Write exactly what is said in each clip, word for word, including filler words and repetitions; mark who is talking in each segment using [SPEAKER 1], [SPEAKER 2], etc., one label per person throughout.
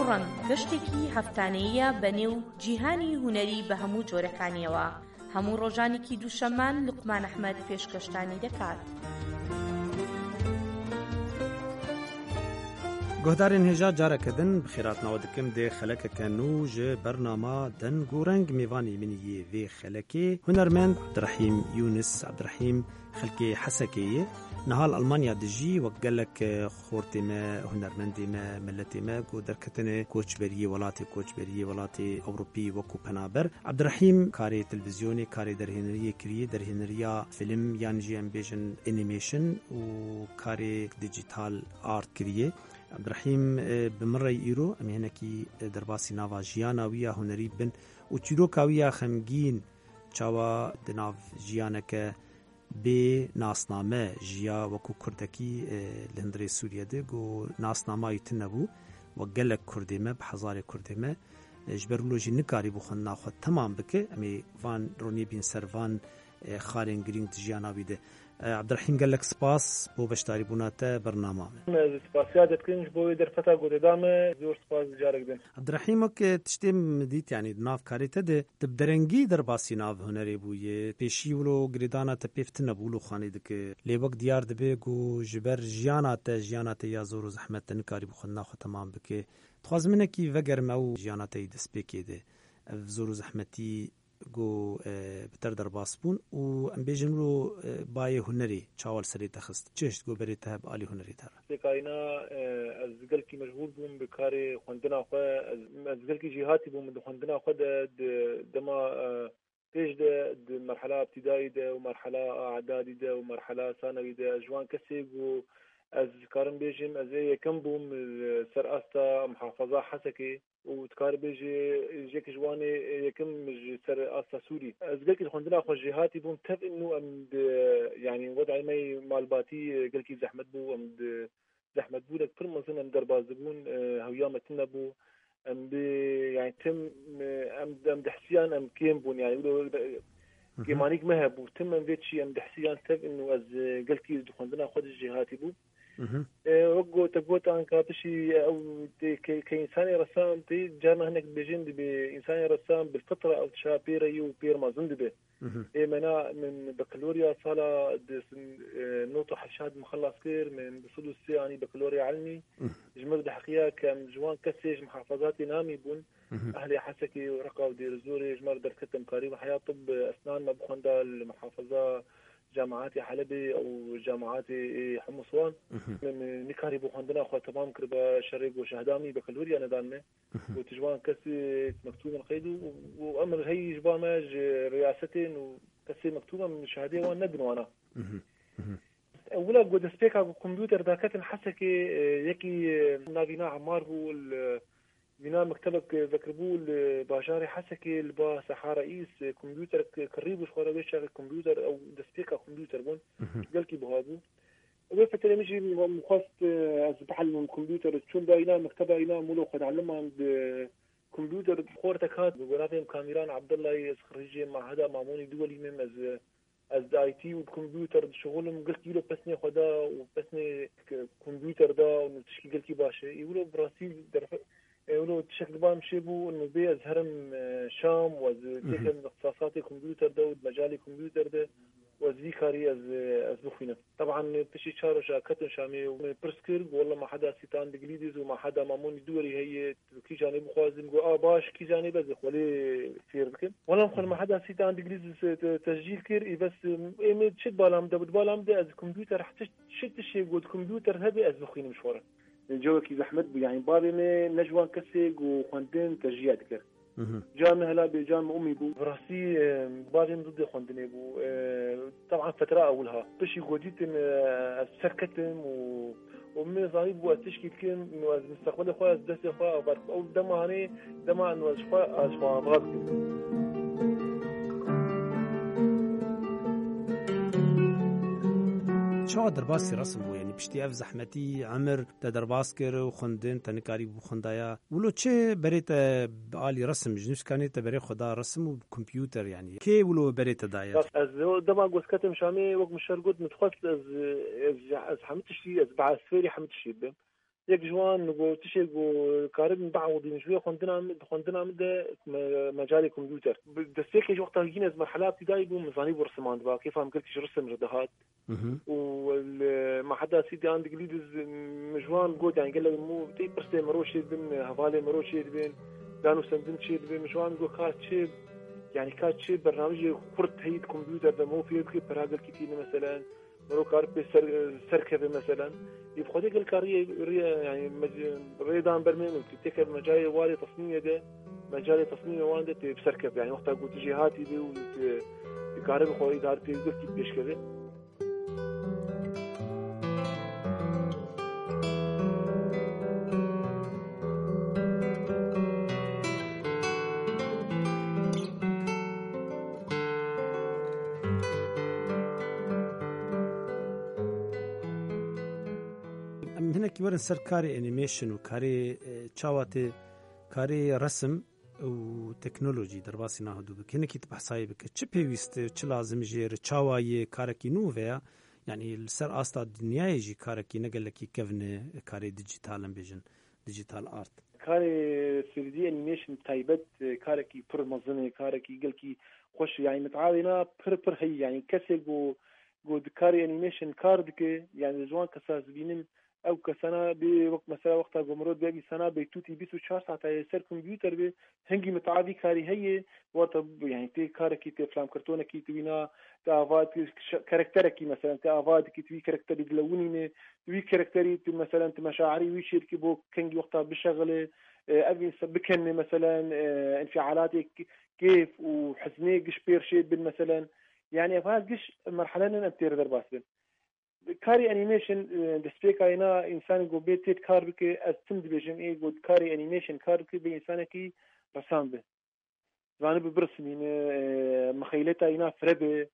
[SPEAKER 1] ڕوڕەن گەشتێکی هەفتانەیە بەنێو جیهانی هونەری بە هەموو جۆرەکانیەوە. هەموو ڕۆژانێکی دووشەممان لوقمان ئەحمەد پێشکەشتانی دەکات.
[SPEAKER 2] گۆدارên هێژا carekedin bi xêratnawe dikim dê xelekeke nû ji bernama deng û reng mêvanê min yê vê xelekê hunermend Abdirehîm Yûnis Abdirehîm xelkê Hesekê ye. Nihal Almanya dijî wek gelek xortê me, hunermendê me, milletê me ku derketine koçberiyê welatê koçberiyê welatê Ewropî wekû penaber. Abdirehîm karê televîzyonê, karê derhêneriyê kiriye, derhêneriya film yan jî em bêjin animation û karê dijital art kiriye. Abdirehîm bi min re îro em hinekî derbasî nava jiyana wî ya hunerî bin û çîroka wî ya xemgîn çawa di nav jiyaneke bê nasname jiya wekû Kurdekî li hundirê Sûriyê de got nasnamayî tune nebû wek gelek Kurdê me bi hezarê Kurdê me ji ber wilo jî nikarî bû xwendina xwe temam bike em ê van ronî bîn ser van xarên girîng di jiyana wî de. Abdirehîm gelek spas bo beşdarîbûna te bernama me.
[SPEAKER 3] Spasiya dibkin ji bo wê derfeta godeda me zor spas carek din.
[SPEAKER 2] Abdirehîm wek tiştê min dît yanî di nav karê te de di derengî derbasî nav hunerê bûye pêşî wilo girêdana te pêv tune bû wilo xanî dike lê wek diyar dibe ku ji ber jiyana te jiyana te ya zor û zehmet te nikarî bû xwendina xwe temam bike. Dixwazim hinekî vegerme û jiyana te yî destpêkê de ev zor û zehmetî got bi ter derbas bûn û em bêjin wilo bayê hunerê çawal serê te xist. Çi hişt got berê te bi alî hunerê te re?
[SPEAKER 3] Sekayîna ez gelkî meşgûl bûm bi karê xwendina xwe, ez gelkî jî hatî bûm di xwendina xwe de dema pêş de di merhela ibtîdayî de û merhela e'dadî de û merhela sanewî de ji wan kesê got ez dikarim bêjim ez ê yekem bûm ser asta mihafeza Hesekê û dikar bêjî jêkî ji wanê yekim ji ser asta Sûrî. Ez gelkî xwendina xwe jî hatî bûm tev înû em di yanî wedayê me malbatî gelkî zehmet bû em di zehmetbûrek pir mezin em derbas dibûn hewiya me tune bû em bê yani tim em em dihsiyan em kêm bûn yani kêmanîk me hebû tim em vê çî em dihsiyan tev înû ez gelkî di xwendina xwe de jî hatî bû. وەک گۆتە گۆتان کاتشی ئەو کە ئینسانی ڕەسام تێ جارنا هەنێک بێژین دەبێ ئینسانی ڕەسام بالفطرة ئەو تشا پێرەیی و پێرمەزن دەبێ ئێمەنا من بەکلۆریا ساڵا نۆت و حەشاد مخلص کرد من بسود و سێ ینی بەکلۆریا علمی ژمر دحقیە کە جوان کەسێ محافظاتی نامی بوون ئەهلی حەسەکی و ڕقا و دێرزۆری ژمر دەرکەتم کاری و حیا طب ئەسنان مە بخۆندا المحافظە جامعات حلبي او جامعات حمصوان من نكاري بو خندنا خو تمام كربا شريق وشهدامي بكالوريا ندانه وتجوان كسي مكتوب القيد وامر هي جبامج رئاستين وكسي مكتوبه من شهاديه وانا ندنوانا اولا قد سبيكا كمبيوتر داكت حسكي يكي نابينا عمار بو بنا مكتبك ذكربول باجاري حسكي البا سحا رئيس كمبيوتر قريب شخورا بيشتغل كمبيوتر او دسبيكا كمبيوتر بون قالكي بهادو وفترة مشي مخصت ازبحل كمبيوتر تشون باينا مكتبة اينا مولو خد علمها عند كمبيوتر خورتك هاد بقرابهم كاميران عبد الله خريجي مع هذا معموني دولي من از از اي تي والكمبيوتر شغلهم قلت له بسني خدا وبسني كمبيوتر ده ونتشكي قلتي باشا يقولوا براسيل ولو تشكل بام شيبو انه بي ازهرم شام وزيكم اختصاصاتي كمبيوتر ده ومجالي كمبيوتر ده وزيكاري از از بخينا طبعا بشي شارو شاكتن شامي وبرسكر والله ما حدا سيتان انجليزي وما حدا ماموني دوري هي كي جانب خوازم جو اه باش كي جانب بس ولي كثير بكم والله مخل ما حدا سيتان انجليزي تسجيل كير بس ايميل شد بالام ده بالام ده از كمبيوتر حتى شد شيء قد كمبيوتر هذا از بخينا مشوره الجو كي زحمت يعني بابي نجوان كسيق وخندين تجيات كر جامع هلا بجامع امي بو براسي بابي ضد خندني بو طبعا فتره اولها بشي غوديت السكتم و ومن ظريف بو تشكي كان مستقبل اخويا دسي اخويا او دماني دمان وشفا اشفا بغض
[SPEAKER 2] چاوا درباسی رسم بو یعنی پشتی اف زحمتی عمر تا درباس کر و خوندن تا نکاری بو خوندایا ولو چه بریت عالی رسم جنوس کانی تا بری خدا رسم و کمپیوتر یعنی کی ولو بریت دایر
[SPEAKER 3] از دما گوسکتم شامی وق مشرقود متخصص از از حمتشي از بعسفيري حمتشي يك جوان نقول تشي نقول كارب بعوضين شوية خندنا خندنا مدة مجال الكمبيوتر دستيك جو وقتها جينا مرحلة ابتدائي بو مزاني برسمان بقى كيف هم قلت رسم ردهات وما حدا سيدي عند جليدز مجوان قلت يعني قال له مو تي برسي مروشي بين هفالي مروشي بين دانو سندن شيء بين مجوان قلت كات شيء يعني كات شيء برنامج خرط هيد كمبيوتر ده مو فيه كيف براجل كتير مثلا مرو كارب سر سركبه مثلا يبخذ يقول كاريه يعني ريدان برنامج تتذكر مجال والي تصميم ده مجال تصميم وانده بسركب يعني وقتها قلت جهاتي دي وكارب خوي دارتي قلت بيش كذا
[SPEAKER 2] هناك ورن سر كاري انيميشن وكاري تشاواتي كاري رسم وتكنولوجي درباسي ناهدو بك هناك تبحثي بك تشي بيست تشي لازم جير تشاواي كاركي نوفيا يعني السر استا الدنيا يجي كاركي نقل لك كيفن كاري ديجيتال فيجن ديجيتال ارت
[SPEAKER 3] كاري ثري دي انيميشن تايبت كاركي بر منظمه كاركي قالكي خوش يعني متعاونه بر بر هي يعني كسل جو كاري انيميشن كاردك يعني جوان كساز بينم او كسنه بوقت مثلا وقتها جمرود بيجي سنه بيتوتي بيس وشهر ساعه يسر كمبيوتر بي هنجي متعادي كاري هي وقت يعني تي كاركي تي فلام كرتونه كي توينا تافات كاركتركي مثلا تافات كي توي كاركتري دلوني توي كاركتري مثلا مشاعري ويشيركي بو كنجي وقتها بشغله ابي سبكن مثلا انفعالاتك كيف وحزني قش بيرشيد مثلا يعني فهذا قش مرحله انا بتير درباسن كاري انيميشن دسبيك اينا انسان جو بيت كار بك استم ديفيجن اي جو كاري انيميشن كار بك بانسانكي رسام به زان برسمين مخيلته اينا فربه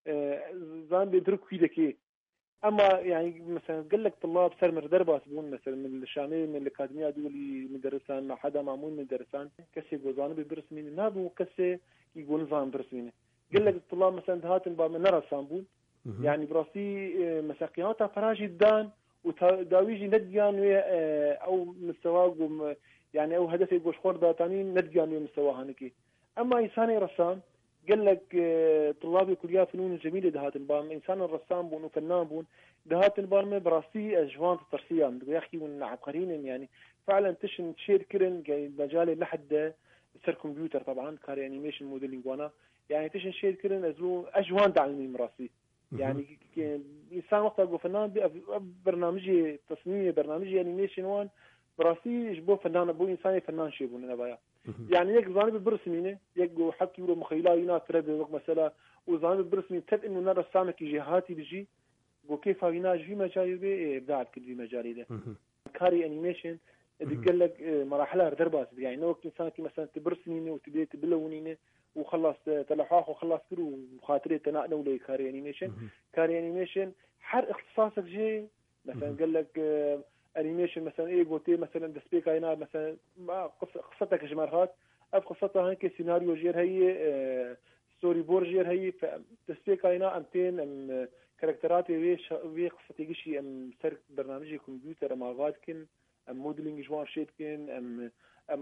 [SPEAKER 3] زان بدرك كيدكي اما يعني مثلا قال لك طلاب سرمر درباس بون مثلا من الشامي من الاكاديميه دولي مدرسان ما حدا معمول مدرسان كسي جوزان برسمين نابو كسي يقول نظام برسمين قال لك الطلاب مثلا هاتن با من رسام بون يعني براسي مساقياتها فراجي الدان وداويجي نديان او مستواه يعني او هدفي جوش خوردا تانين نديان مستواه هنكي اما انسان رسام قال لك طلاب كليات فنون جميله دهات البام انسان الرسام بون وفنان بون دهات البام براسي اجوان ترسيان يا اخي عبقريين يعني فعلا تشن تشير كرن مجال لحد سر كمبيوتر طبعا كاري انيميشن موديلينج وانا يعني تشن شير كرن ازو اجوان دعمي مراسي يعني انسان وقتها جو فنان برنامجي تصميمي برنامجي انيميشن وان براسي جبو فنان ابو انساني فنان شي بون نبايا يعني يك زاني برسمينه يك جو حكي له مخيلاينا ترد وقت مثلا وزاني برسمين تب انه نرى سامك جهاتي بيجي جو كيف هينا في مجال بي ابداع كل في مجال ده كاري انيميشن اللي قال لك مراحلها درباس يعني نو انسان كي مثلا تبرسمينه وتبي تبلونينه وخلص تلحاخ وخلص كله وخاطري تناقنا ولا كاري انيميشن كاري انيميشن حر اختصاصك جي مثلا قال لك انيميشن مثلا ايه قلتي مثلا دسبيك هنا مثلا ما قصتك جمرات اب قصتها هيك سيناريو جير هي اه ستوري بورد جير هي دسبيك هنا امتين ام كاركترات وي وي قصتي شيء ام سر برنامج كمبيوتر ما غادكن ام موديلينج جوان شيتكن ام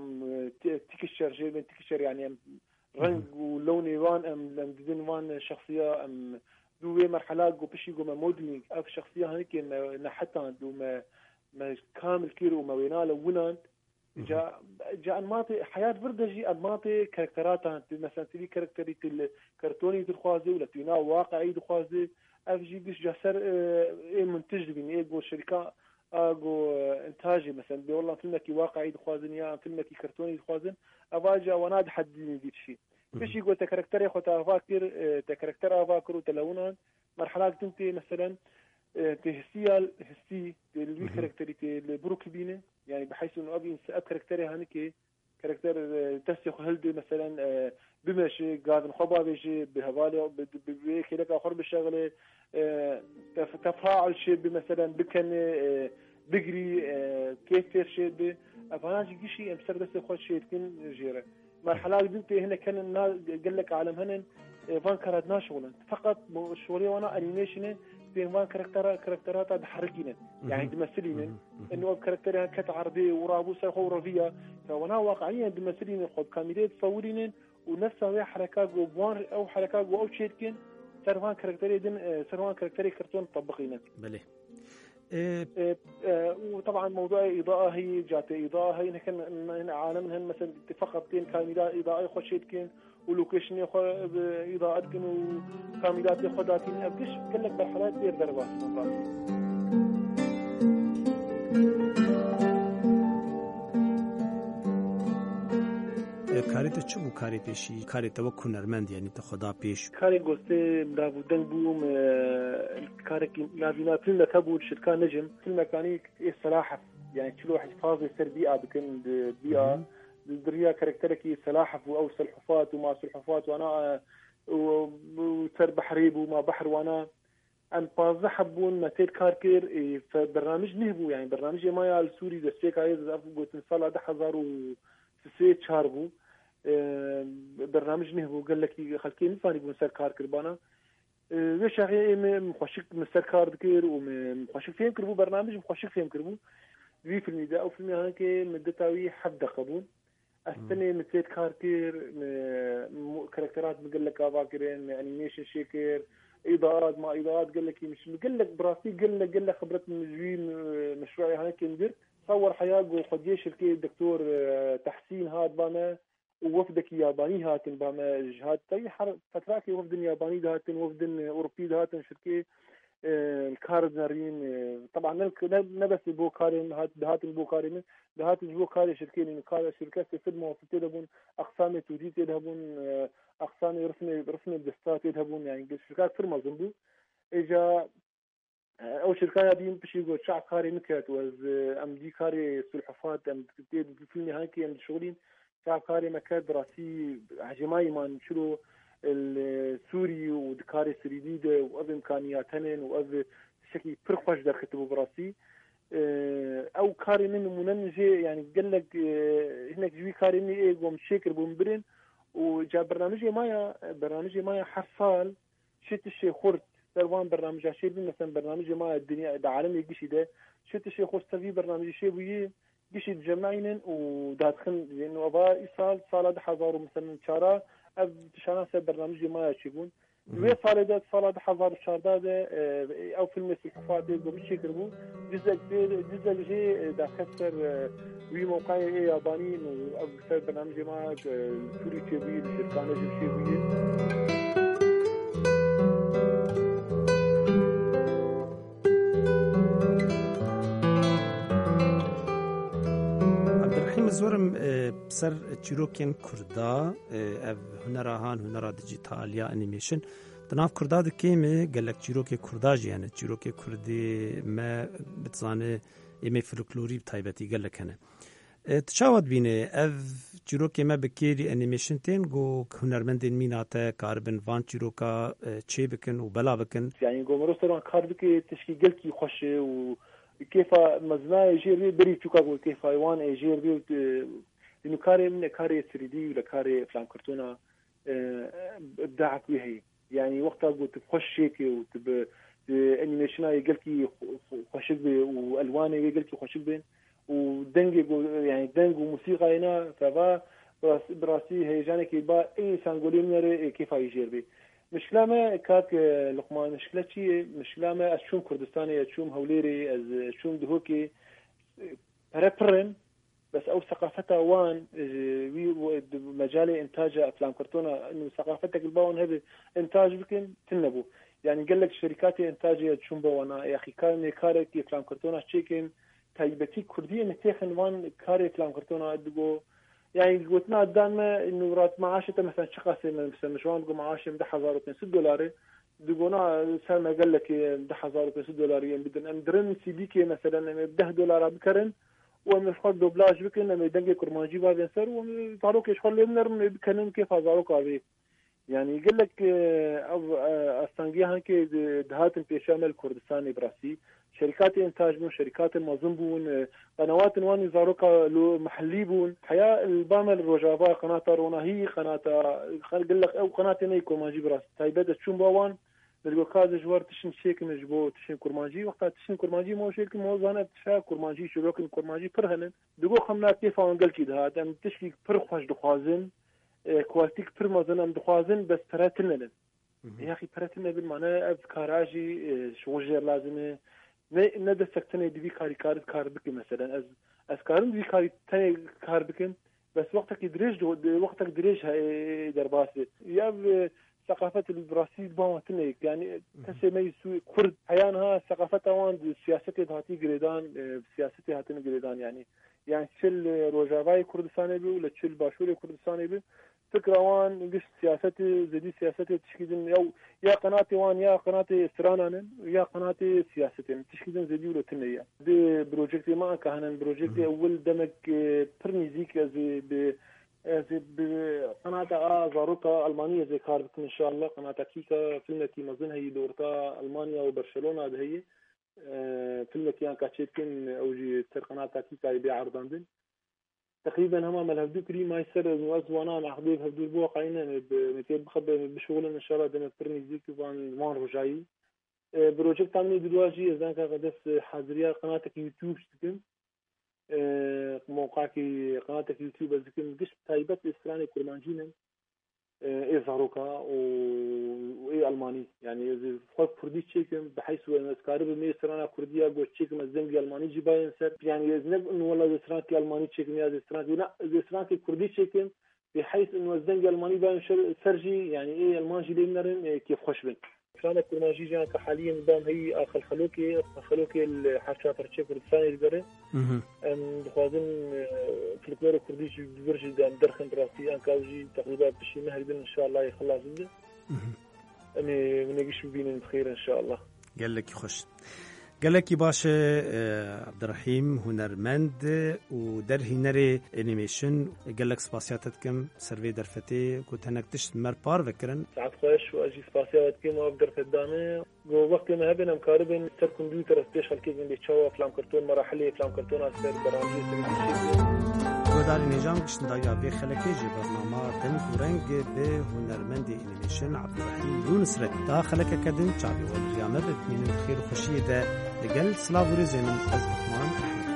[SPEAKER 3] ام تكشر جير تكشر يعني ام رنگ ولوني وان ام دين وان شخصيه ام دوي مرحلات جو بشي جو موديلينج اف شخصيه هيك نحتها دو ما ما كامل كيرو ما وينا لونان جاء جاء انماطي حياه بردجي انماطي كاركتراتها مثلا تبي كاركتري الكرتوني تخوازي ولا تينا واقعي تخوازي اف جي بيش جسر ايه منتج بين ايه جو شركه اجو انتاجي مثلا بي والله فيلمك واقعي تخوازن يا فيلمك كرتوني تخوازن افاجا وناد حد دي شيء فيش يقول تكاركتر خو تفاكر تكاركتر افاكر وتلونان مرحلات انت مثلا تهسيال هسي اللي كاركتريتي البروكلينه يعني بحيث انه ابي اب كاركتري هنيك كاركتر تسخ هلدي مثلا بمشي قاعد خبا بيجي بهوالي بهيك لك اخر بالشغله تفاعل شيء مثلا بكن بجري كيف شيء افاناجي شيء مسر بس خو شيء كن جيره مرحله بنتي هنا كان قال لك عالم هنا فان كارات شغلا فقط شغلي وانا انيميشن بين فان كاركتر كاركترات تحركينه يعني تمثلين انه كاركتر كت عربي ورابوس خورفيه فانا واقعيا تمثلين خد كاميرا تصورين ونفسها حركات وبوان او حركات او شيء سرفان كاركتري دين سرفان كاركتري كرتون طبقينه
[SPEAKER 2] بله
[SPEAKER 3] إيه إيه إيه وطبعا موضوع إضاءة هي جات إضاءة هي نحن عالمهن مثلا فقط كين كاميرا إضاءة خشيت كين ولوكيشن يخ إضاءة كين وكاميرات يخداتين أبدش كلك بالحالات دير دربات
[SPEAKER 2] کاری تو چه بو کاری پیشی کاری تو کنرمند یعنی تو خدا پیش
[SPEAKER 3] کاری گسته نابودن بوم کاری که نابینا فیلم تبود شرکت نجم فیلم کانی صلاح يعني كل واحد حفاظ يصير بيئة بكن بيئة دريا كاركتركي سلاحف أو سلحفات وما سلحفات وأنا وصير بحريب وما بحر وأنا أن بازحبون متى كاركير فبرنامج نهبو يعني برنامج ما يال سوري دستيك عايز أفقو تنصال ده حزار وسيت شاربو برنامج نهبو قال لك خلكي نفاني بمسار كاركير بانا وش أخي مخشك مسار كاركير ومخشك فيهم كربو برنامج مخشك فيهم كربو في فيلم ده أو فيلم هناك مدته حد قبول السنة مثل كاركير كاركترات بقول لك أباكرين أنيميشن شيكر إضاءات ما إضاءات قال لك مش بقول لك براسي قال لك قال لك خبرة مجوين مشروعي هناك ندير صور حياة وخديش الكي الدكتور تحسين هاد بانا ووفدك ياباني هاتن باما جهات تي فتراكي وفد ياباني هاتن وفد أوروبي هاتن شركة الكاردنرين طبعا نبس بوكارين هات البوكارين هات البوكاري شركين كار شركات تخدموا في تلبون اقسام توديت يذهبون اقسام رسم رسم الدستات يذهبون يعني شركات فرما زنبو اجا او شركه دي بشي يقول شعب كاري نكات وز ام دي كاري سلحفات ام في النهايه ام شغلين شعب كاري مكان دراسي هجماي ما شنو السوري ودكاري سريديده وأذ إمكانياتهن وأذ شكل فرقش در كتبه براسي أو كاري من مننجة يعني قال لك هناك جوي كاري من إيه قوم شاكر بومبرين وجاب برنامجي مايا برنامجي مايا حرصال شت الشيء خرد سروان برنامج عشان مثلا برنامجي مايا الدنيا ده عالمي قشي ده شت الشيء خرد تبي برنامج شيء ويه قشي تجمعين ودادخل لأنه أبا إيصال صالة ده حضاروا مثلا شارع أب شانسة برنامج ما يشيبون وين صار ده صار ده حضار الشارع ده أو فيلم السلحفاة ده بمشي كربو جزء كبير جزء الشيء ده خسر وي موقع ياباني أو صار برنامج ما سوري شيبي الشركانة شيبي
[SPEAKER 2] زورم بسر چیروکین کردا اف هنرهان هنر دیجیتال یا انیمیشن تناف کردا دکیمه گلک چیروک کردا جیانه چیروک کردی ما بتزانه ایمه فولکلوری بتایبتی گلکنه تشاود بینه اف چیروک ما بکیری انیمیشن تین گو هنرمندین میناته کاربن وان چیروکا چه بکن و بلا بکن
[SPEAKER 3] يعني گو مرستران کار بکی تشکیل گلکی خوشه و كيف مزنا يجير بري تشوكا كيف ايوان يجير بي انه كاري من كاري ثري دي ولا كاري افلام كرتونه ابداعك وهي يعني وقتها قلت بخش هيك وتب انيميشن يقلكي خوش بي والوان يقلكي خوش بين ودنج يعني دنج وموسيقى هنا فبا براسي هيجانك با اي سانغولين كيف يجير بي مشكلة ما كاك لقمان مشكلة شيء مشكلة ما أشوم كردستاني أشوم هوليري أشوم دهوكي رابرن بس أو ثقافتها وان مجال إنتاج أفلام كرتونة إنه ثقافتك الباون هذا إنتاج بكن تنبو يعني قال لك شركات إنتاج أشوم بوانا يا أخي كان كارك أفلام كرتونة شيكن تايبتي كردية نتيخن وان كاري أفلام كرتونة أدقو يعني قلتنا قدامنا انه رات معاشته مثلا شخصي مثلا مشوان تقول معاشه مده ألف وخمسمية دولار دقونا سلمى قال لك مده ألف وخمسمية دولار يعني بدنا ندرن سي دي كي مثلا مده دولار بكرن ومشخد دوبلاج بكن لما يدنجي كرمانجي بعد ينسر وطاروك يشخل لمنر بكنن كيف هزاروك هذه يعني يقول لك استانجيها كي دهات بيشامل كردستان براسي شركات انتاج بون شركات مازن بون قنوات واني زاروكا محلي بون حياه البامل روجافا قناه رونا هي قناه قال لك او قناه نيكو ماجي براس تايبه تشوم باوان بالوكاز جوار تشن شيك نجبو تشن كرماجي وقت تشن كرماجي مو شيك مو زانه تشا كرماجي شروك كرماجي فرهن دغو خمنا كيف ان قال كده هذا تشكي فرخش دخوازن كوالتيك فرمازن ام دخوازن بس تراتلن يا اخي تراتلن بالمعنى افكاراجي شوجر لازمه نه د سکتنه دی کاری کار کار بک مثلا از از کارم دی کاری تنه کار بکن بس وقتك دريج وقتك دريج در باسه يا ثقافه البرازيل بامتنه يعني تسمي سو كرد احيانا ثقافتها وان سياسته هاتي جريدان سياسته هاتن جريدان يعني يعني تشل روجافاي كردستان بي ولا تشل باشوري كردستان بي فكره وان قش سياسته زدي سياسته تشكيدن يا يا قناتي وان يا قناتي استرانان يا قناتي سياستين تشكيدن زدي ولا تنيا دي بروجكتي ما كان بروجكتي اول دمك برنيزيك زي ب زي بقناه زاروكا المانيه زي كاربك ان شاء الله قناه كيكا فيلمتي مازن هي دورتا المانيا وبرشلونه هذه هي فيلمتي يعني كاتشيتين او جي تر قناه كيكا يبيع عرضاندن تقريبا هما ملهبدو كري ما يصير وزوانا مع حبيب هبدو بواقعين بمثل بخبر بشغل ان شاء الله دم برنيزيك وان وان رجاي بروجكت عملي دلواجي اذا كان قدس حاضريه قناتك يوتيوب تكن موقعك قناتك يوتيوب ذكر قش تايبت اسراني كرمانجين اي زاروكا واي الماني يعني اذا فوق كردي تشيكم بحيث ان اسكارب مي اسرانا كرديه جو تشيكم الزنجي الماني جباين سر يعني اذنب انه والله اسراني الماني تشيكم يا اسراني لا اسراني كردي تشيكم بحيث انه الزنجي الماني باين سرجي يعني ايه المانجي لينرن كيف خوشبن كانت كرمانجي جان كحاليا دام هي اخر خلوكي خلوكي الحاشات رشيف كردستاني الجري ام دخوازن فلكلور كرديش برج دام درخن براسي ان كاوجي تقريبا بشي مهربن ان شاء الله يخلص عنده اني منقش بين بخير ان شاء الله
[SPEAKER 2] قال لك خوش قال لك باش عبد الرحيم هنرمند ودر هنري انيميشن قال لك سباسياتكم سيرفي درفتي كنت هناك تشت مربار فكرن
[SPEAKER 3] ساعات خوش واجي سباسياتكم وابدر قدامي وقت ما هبنا مقاربين تر كمبيوتر ستيشن كيف اللي تشوا افلام كرتون مراحل افلام كرتون اثر برامج
[SPEAKER 2] گوداری نظام گشتندایا به خلکی جی برنامه دن کورنگ به هنرمند انیمیشن عبدالرحیم یونس رد دا خلک کدن چابی و ریامه بتمینن خیر خوشی ده دگل سلاوری زمین از بخمان